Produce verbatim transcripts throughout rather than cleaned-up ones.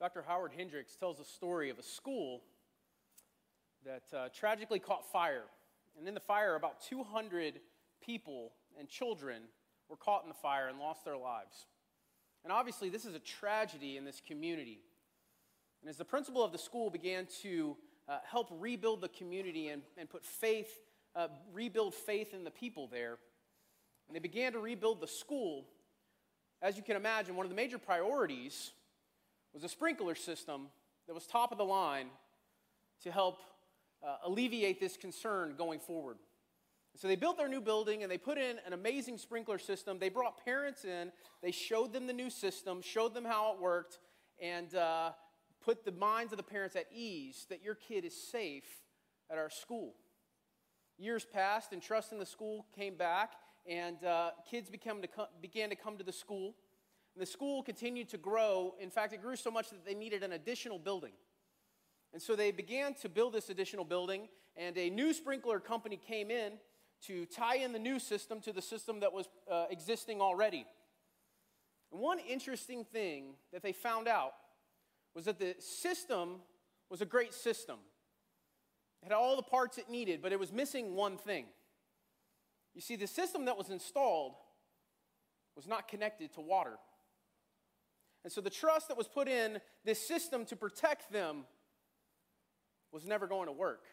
Doctor Howard Hendricks tells a story of a school that uh, tragically caught fire. And in the fire, about two hundred people and children were caught in the fire and lost their lives. And obviously, this is a tragedy in this community. And as the principal of the school began to uh, help rebuild the community and, and put faith, uh, rebuild faith in the people there, and they began to rebuild the school, as you can imagine, one of the major priorities was a sprinkler system that was top of the line to help uh, alleviate this concern going forward. And so they built their new building and they put in an amazing sprinkler system. They brought parents in, they showed them the new system, showed them how it worked, and uh, put the minds of the parents at ease that your kid is safe at our school. Years passed and trust in the school came back, and uh, kids became to co- began to come to the school. And the school continued to grow. In fact, it grew so much that they needed an additional building. And so they began to build this additional building, and a new sprinkler company came in to tie in the new system to the system that was uh, existing already. And one interesting thing that they found out was that the system was a great system. It had all the parts it needed, but it was missing one thing. You see, the system that was installed was not connected to water. And so the trust that was put in this system to protect them was never going to work.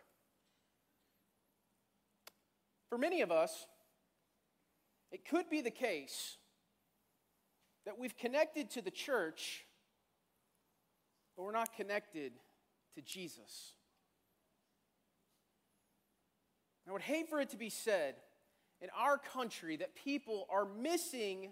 For many of us, it could be the case that we've connected to the church, but we're not connected to Jesus. I would hate for it to be said in our country that people are missing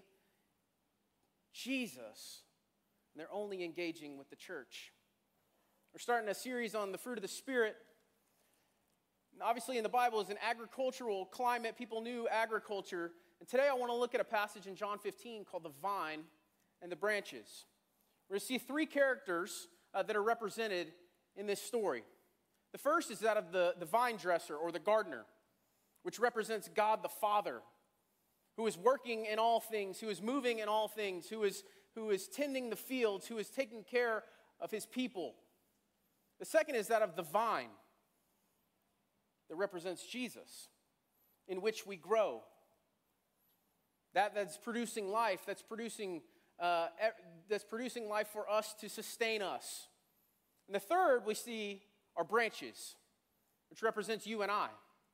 Jesus and they're only engaging with the church. We're starting a series on the fruit of the Spirit. And obviously in the Bible is an agricultural climate. People knew agriculture. And today I want to look at a passage in John fifteen called the vine and the branches. We're going to see three characters uh, that are represented in this story. The first is that of the, the vine dresser or the gardener, which represents God the Father, who is working in all things, who is moving in all things, who is, who is tending the fields, who is taking care of his people. The second is that of the vine that represents Jesus, in which we grow. That that's producing life, that's producing, uh, that's producing life for us to sustain us. And the third we see are branches, which represents you and I.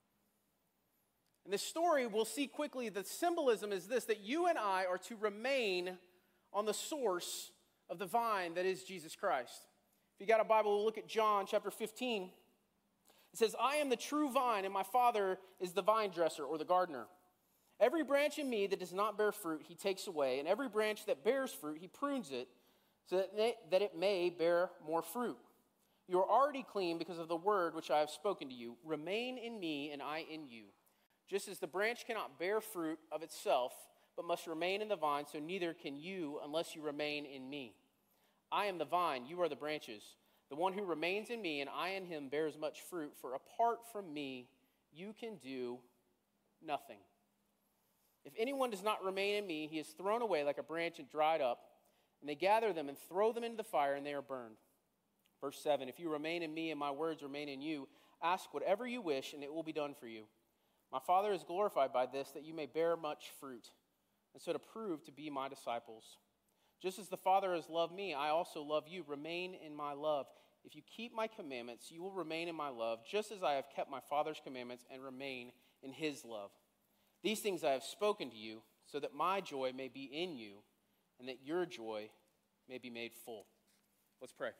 In this story, we'll see quickly the symbolism is this, that you and I are to remain on the source of the vine that is Jesus Christ. If you got a Bible, we'll look at John chapter fifteen. It says, I am the true vine, and my Father is the vine dresser or the gardener. Every branch in me that does not bear fruit, he takes away, and every branch that bears fruit, he prunes it, so that, they, that it may bear more fruit. You are already clean because of the word which I have spoken to you. Remain in me, and I in you. Just as the branch cannot bear fruit of itself, but must remain in the vine, so neither can you unless you remain in me. I am the vine, you are the branches. The one who remains in me and I in him bears much fruit, for apart from me you can do nothing. If anyone does not remain in me, he is thrown away like a branch and dried up, and they gather them and throw them into the fire, and they are burned. Verse seven, if you remain in me and my words remain in you, ask whatever you wish, and it will be done for you. My Father is glorified by this, that you may bear much fruit, and so to prove to be my disciples. Just as the Father has loved me, I also love you. Remain in my love. If you keep my commandments, you will remain in my love, just as I have kept my Father's commandments and remain in his love. These things I have spoken to you, so that my joy may be in you, and that your joy may be made full. Let's pray.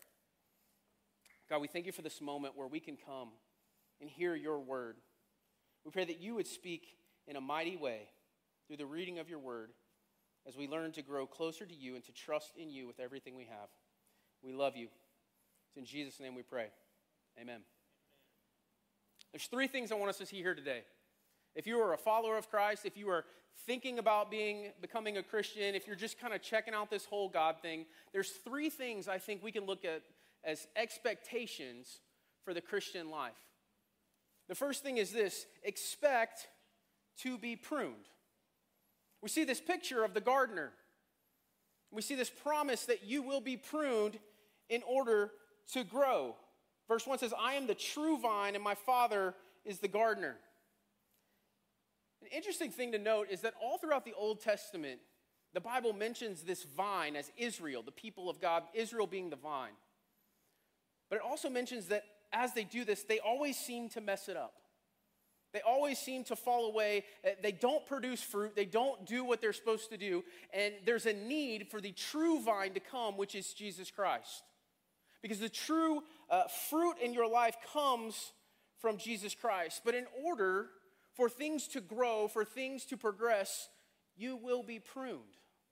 God, we thank you for this moment where we can come and hear your word. We pray that you would speak in a mighty way through the reading of your word as we learn to grow closer to you and to trust in you with everything we have. We love you. It's in Jesus' name we pray. Amen. There's three things I want us to see here today. If you are a follower of Christ, if you are thinking about being becoming a Christian, if you're just kind of checking out this whole God thing, there's three things I think we can look at as expectations for the Christian life. The first thing is this: expect to be pruned. We see this picture of the gardener. We see this promise that you will be pruned in order to grow. Verse one says, I am the true vine, and my Father is the gardener. An interesting thing to note is that all throughout the Old Testament, the Bible mentions this vine as Israel, the people of God, Israel being the vine. But it also mentions that as they do this, they always seem to mess it up. They always seem to fall away. They don't produce fruit. They don't do what they're supposed to do. And there's a need for the true vine to come, which is Jesus Christ. Because the true uh, fruit in your life comes from Jesus Christ. But in order for things to grow, for things to progress, you will be pruned.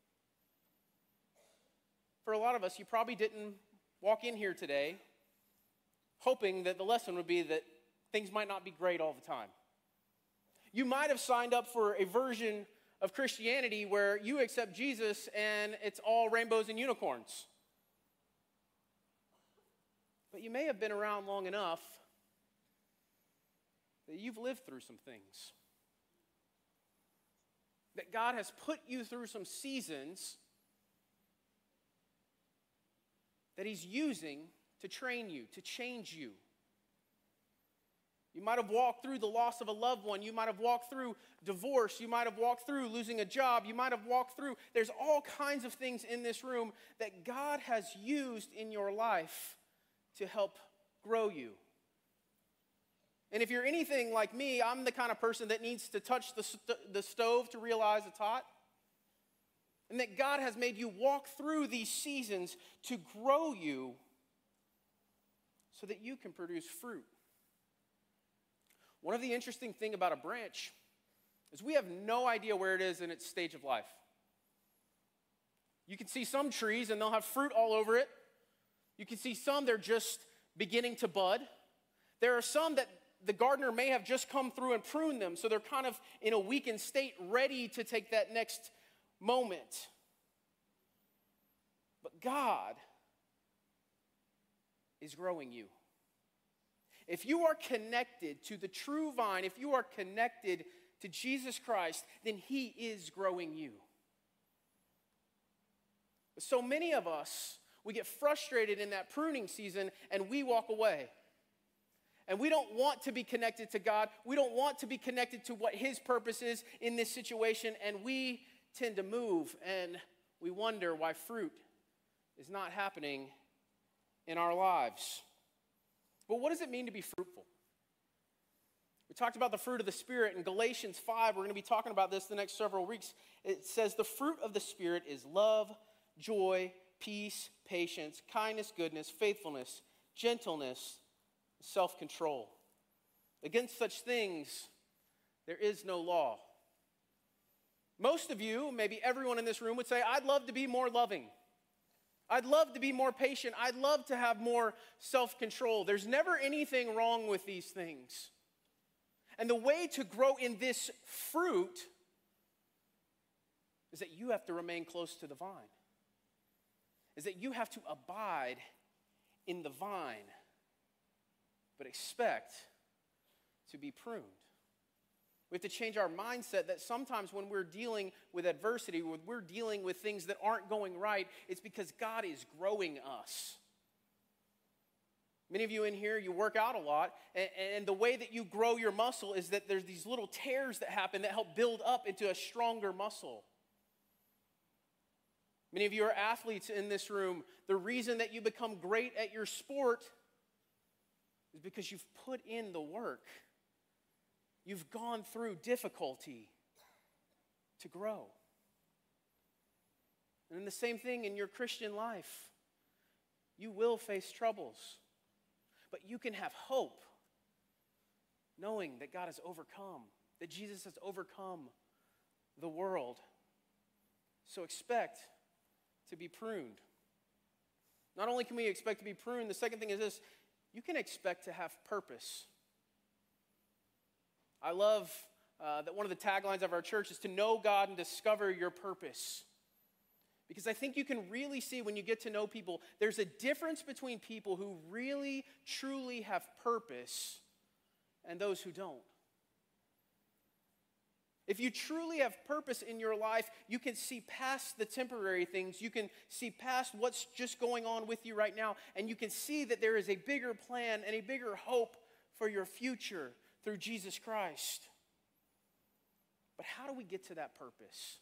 For a lot of us, you probably didn't walk in here today hoping that the lesson would be that things might not be great all the time. You might have signed up for a version of Christianity where you accept Jesus and it's all rainbows and unicorns. But you may have been around long enough that you've lived through some things. That God has put you through some seasons that He's using to train you, to change you. You might have walked through the loss of a loved one. You might have walked through divorce. You might have walked through losing a job. You might have walked through, there's all kinds of things in this room that God has used in your life to help grow you. And if you're anything like me, I'm the kind of person that needs to touch the, st- the stove to realize it's hot. And that God has made you walk through these seasons to grow you so that you can produce fruit. One of the interesting things about a branch is we have no idea where it is in its stage of life. You can see some trees and they'll have fruit all over it. You can see some they're just beginning to bud. There are some that the gardener may have just come through and pruned them, so they're kind of in a weakened state, ready to take that next moment. But God is growing you. If you are connected to the true vine, if you are connected to Jesus Christ, then He is growing you. So many of us, we get frustrated in that pruning season and we walk away. And we don't want to be connected to God. We don't want to be connected to what His purpose is in this situation. And we tend to move and we wonder why fruit is not happening in our lives. But what does it mean to be fruitful? We talked about the fruit of the Spirit in Galatians five. We're going to be talking about this the next several weeks. It says the fruit of the Spirit is love, joy, peace, patience, kindness, goodness, faithfulness, gentleness, self-control. Against such things, there is no law. Most of you, maybe everyone in this room, would say, I'd love to be more loving. I'd love to be more patient. I'd love to have more self-control. There's never anything wrong with these things. And the way to grow in this fruit is that you have to remain close to the vine. Is that you have to abide in the vine, but expect to be pruned. We have to change our mindset that sometimes when we're dealing with adversity, when we're dealing with things that aren't going right, it's because God is growing us. Many of you in here, you work out a lot, and, and the way that you grow your muscle is that there's these little tears that happen that help build up into a stronger muscle. Many of you are athletes in this room. The reason that you become great at your sport is because you've put in the work. You've gone through difficulty to grow. And the same thing in your Christian life. You will face troubles, but you can have hope knowing that God has overcome, that Jesus has overcome the world. So expect to be pruned. Not only can we expect to be pruned, the second thing is this: you can expect to have purpose. I love uh, that one of the taglines of our church is to know God and discover your purpose. Because I think you can really see when you get to know people, there's a difference between people who really, truly have purpose and those who don't. If you truly have purpose in your life, you can see past the temporary things. You can see past what's just going on with you right now, and you can see that there is a bigger plan and a bigger hope for your future through Jesus Christ. But how do we get to that purpose?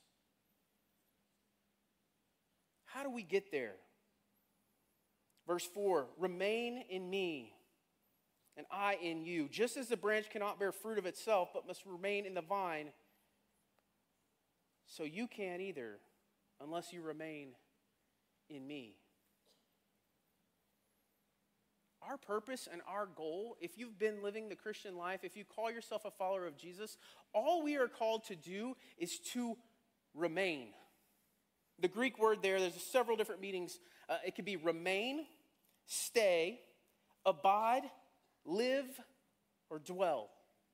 How do we get there? Verse four, remain in me, and I in you. Just as the branch cannot bear fruit of itself, but must remain in the vine, so you can't either unless you remain in me. Our purpose and our goal, if you've been living the Christian life, if you call yourself a follower of Jesus, all we are called to do is to remain. The Greek word there, there's several different meanings. Uh, it could be remain, stay, abide, live, or dwell.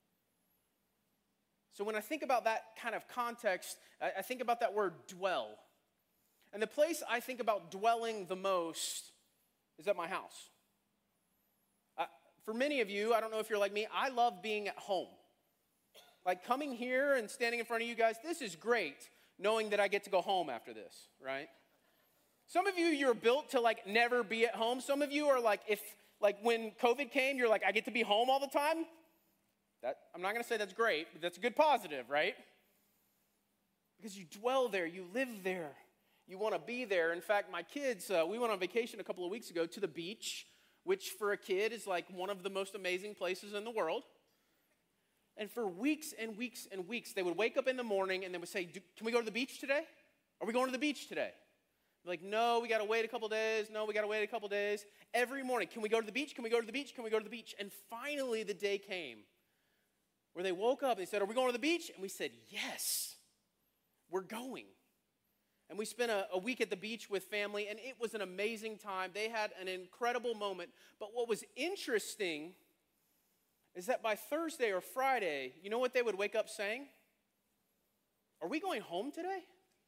So when I think about that kind of context, I, I think about that word dwell. And the place I think about dwelling the most is at my house. Uh, for many of you, I don't know if you're like me, I love being at home. Like coming here and standing in front of you guys, this is great, knowing that I get to go home after this, right? Some of you, you're built to like never be at home. Some of you are like, if like when COVID came, you're like, I get to be home all the time. That I'm not going to say that's great, but that's a good positive, right? Because you dwell there, you live there, you want to be there. In fact, my kids, uh, we went on vacation a couple of weeks ago to the beach, which for a kid is like one of the most amazing places in the world. And for weeks and weeks and weeks, they would wake up in the morning and they would say, can we go to the beach today? Are we going to the beach today? They're like, no, we got to wait a couple days. No, we got to wait a couple days. Every morning, can we go to the beach? Can we go to the beach? Can we go to the beach? And finally the day came where they woke up and they said, are we going to the beach? And we said, yes, we're going. And we spent a, a week at the beach with family, and it was an amazing time. They had an incredible moment. But what was interesting is that by Thursday or Friday, you know what they would wake up saying? Are we going home today?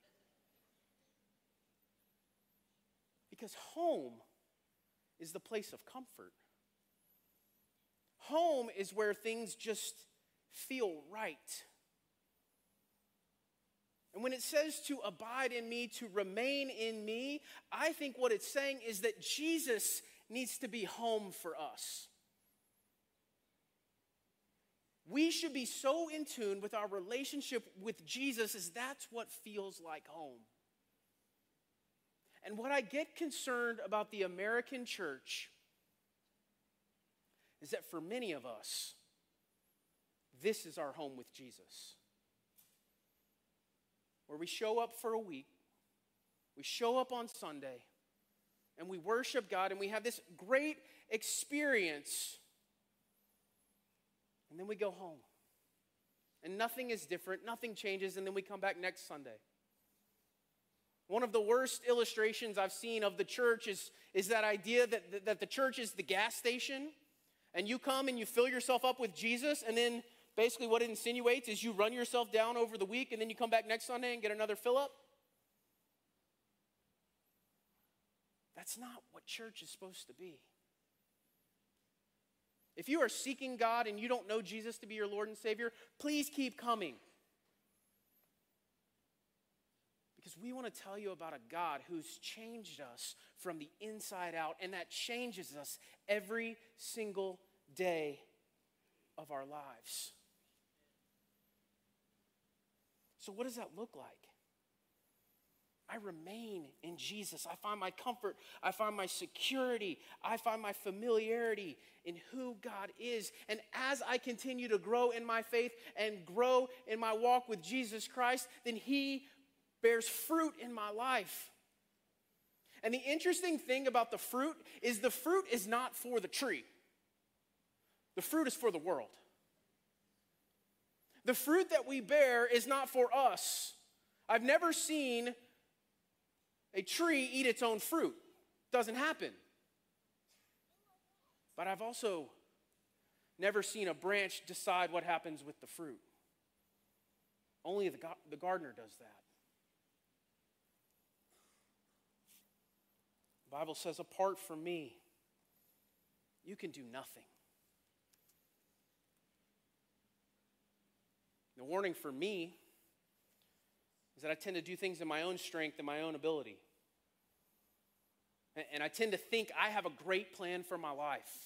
Because home is the place of comfort. Home is where things just feel right. And when it says to abide in me, to remain in me, I think what it's saying is that Jesus needs to be home for us. We should be so in tune with our relationship with Jesus as that's what feels like home. And what I get concerned about the American church is that for many of us, this is our home with Jesus. Where we show up for a week, we show up on Sunday, and we worship God, and we have this great experience, and then we go home. And nothing is different, nothing changes, and then we come back next Sunday. One of the worst illustrations I've seen of the church is, is that idea that, that the church is the gas station, and you come and you fill yourself up with Jesus, and then basically what it insinuates is you run yourself down over the week, and then you come back next Sunday and get another fill up. That's not what church is supposed to be. If you are seeking God and you don't know Jesus to be your Lord and Savior, please keep coming. Because we want to tell you about a God who's changed us from the inside out, and that changes us every single day of our lives. So what does that look like? I remain in Jesus. I find my comfort. I find my security. I find my familiarity in who God is. And as I continue to grow in my faith and grow in my walk with Jesus Christ, then He bears fruit in my life. And the interesting thing about the fruit is the fruit is not for the tree. The fruit is for the world. The fruit that we bear is not for us. I've never seen a tree eat its own fruit. Doesn't happen. But I've also never seen a branch decide what happens with the fruit. Only the, the gardener does that. The Bible says, apart from me, you can do nothing. The warning for me is that I tend to do things in my own strength and my own ability. And I tend to think I have a great plan for my life.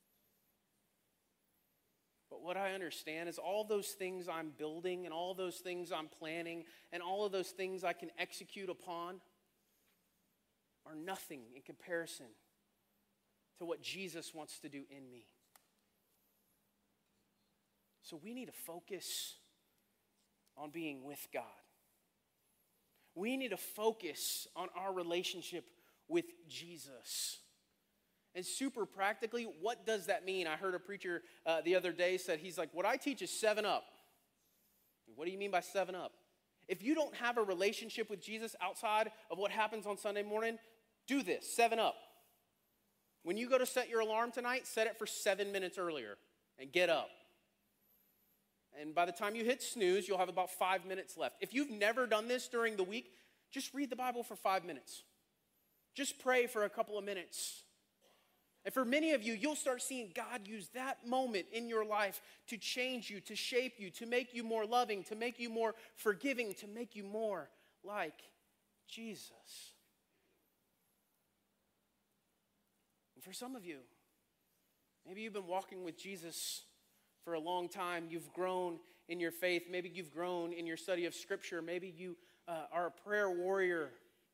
But what I understand is all those things I'm building and all those things I'm planning and all of those things I can execute upon are nothing in comparison to what Jesus wants to do in me. So we need to focus on being with God. We need to focus on our relationship with Jesus. And super practically, what does that mean? I heard a preacher uh, the other day said, he's like, what I teach is seven up. What do you mean by seven up? If you don't have a relationship with Jesus outside of what happens on Sunday morning, do this, seven up. When you go to set your alarm tonight, set it for seven minutes earlier and get up. And by the time you hit snooze, you'll have about five minutes left. If you've never done this during the week, just read the Bible for five minutes. Just pray for a couple of minutes. And for many of you, you'll start seeing God use that moment in your life to change you, to shape you, to make you more loving, to make you more forgiving, to make you more like Jesus. And for some of you, maybe you've been walking with Jesus for a long time. You've grown in your faith. Maybe you've grown in your study of Scripture. Maybe you uh, are a prayer warrior.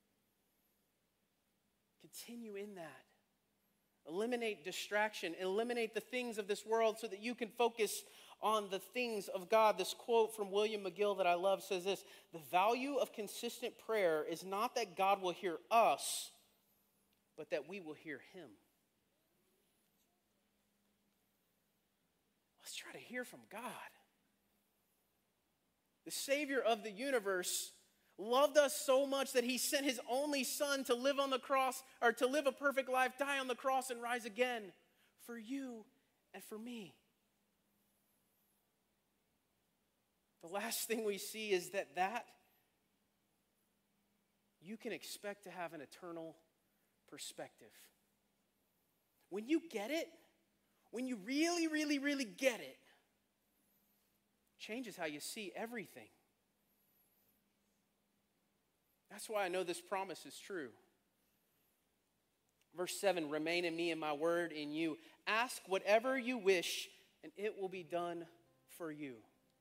Continue in that. Eliminate distraction. Eliminate the things of this world so that you can focus on the things of God. This quote from William McGill that I love says this: the value of consistent prayer is not that God will hear us, but that we will hear him. Let's try to hear from God. The Savior of the universe loved us so much that he sent his only son to live on the cross, or to live a perfect life, die on the cross, and rise again for you and for me. The last thing we see is that that you can expect to have an eternal perspective. When you get it, when you really, really, really get it, it changes how you see everything. That's why I know this promise is true. Verse seven, remain in me and my word in you. Ask whatever you wish, and it will be done for you.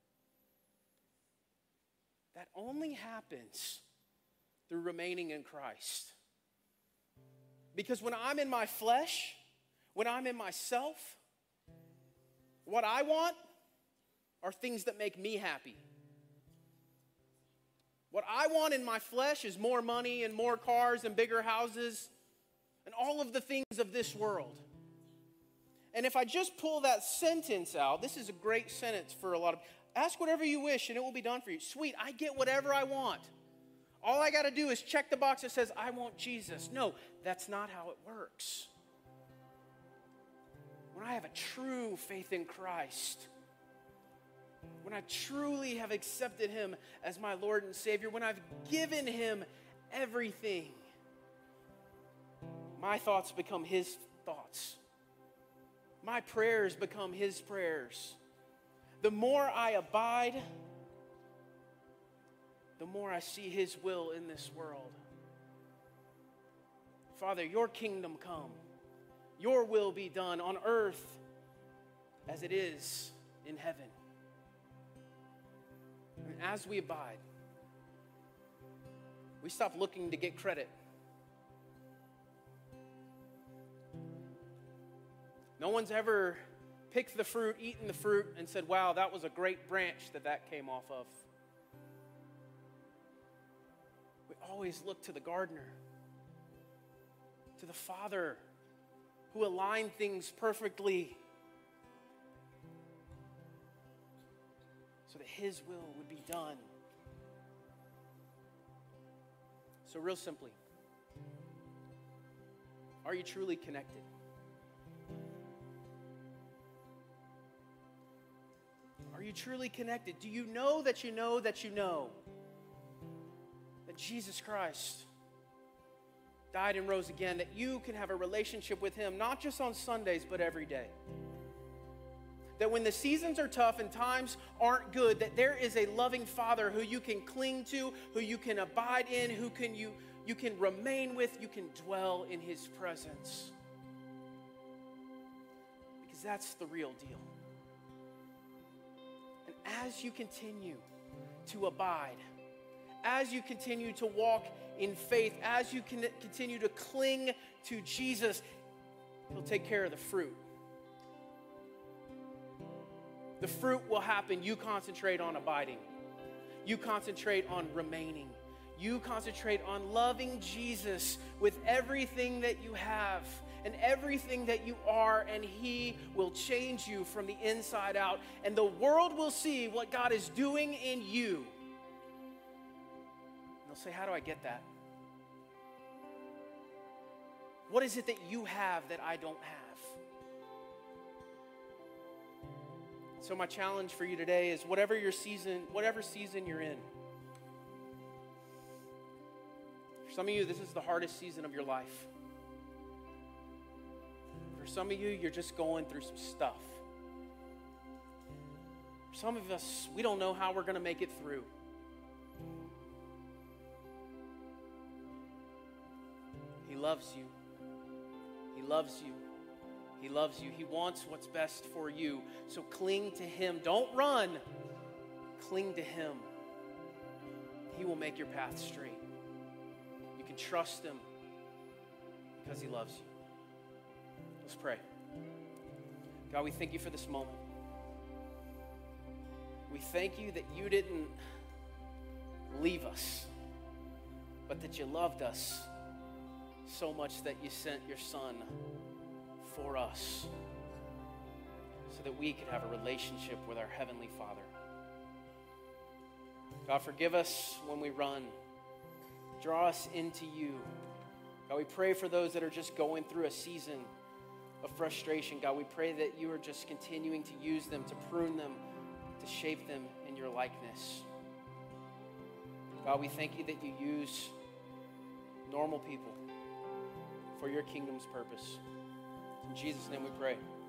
That only happens through remaining in Christ. Because when I'm in my flesh, when I'm in myself, what I want are things that make me happy. What I want in my flesh is more money and more cars and bigger houses and all of the things of this world. And if I just pull that sentence out, this is a great sentence for a lot of, ask whatever you wish and it will be done for you. Sweet, I get whatever I want. All I got to do is check the box that says, I want Jesus. No, that's not how it works. When I have a true faith in Christ, when I truly have accepted him as my Lord and Savior, when I've given him everything, my thoughts become his thoughts. My prayers become his prayers. The more I abide, the more I see his will in this world. Father, your kingdom come. Your will be done on earth as it is in heaven. And as we abide, we stop looking to get credit. No one's ever picked the fruit, eaten the fruit, and said, wow, that was a great branch that that came off of. We always look to the gardener, to the Father who aligned things perfectly so that his will would be done. So real simply, are you truly connected? Are you truly connected? Do you know that you know that you know that Jesus Christ died and rose again, that you can have a relationship with him, not just on Sundays, but every day? That when the seasons are tough and times aren't good, that there is a loving Father who you can cling to, who you can abide in, who can you, you can remain with, you can dwell in his presence. Because that's the real deal. And as you continue to abide, as you continue to walk in faith, as you can continue to cling to Jesus, he'll take care of the fruit. The fruit will happen. You concentrate on abiding. You concentrate on remaining. You concentrate on loving Jesus with everything that you have and everything that you are, and he will change you from the inside out. And the world will see what God is doing in you. And they'll say, how do I get that? What is it that you have that I don't have? So my challenge for you today is whatever your season, whatever season you're in. For some of you, this is the hardest season of your life. For some of you, you're just going through some stuff. For some of us, we don't know how we're going to make it through. He loves you. He loves you. He loves you. He wants what's best for you. So cling to him. Don't run. Cling to him. He will make your path straight. You can trust him because he loves you. Let's pray. God, we thank you for this moment. We thank you that you didn't leave us, but that you loved us so much that you sent your son for us so that we could have a relationship with our Heavenly Father. God, forgive us when we run. Draw us into you. God, we pray for those that are just going through a season of frustration. God, we pray that you are just continuing to use them, to prune them, to shape them in your likeness. God, we thank you that you use normal people for your kingdom's purpose. In Jesus' name we pray.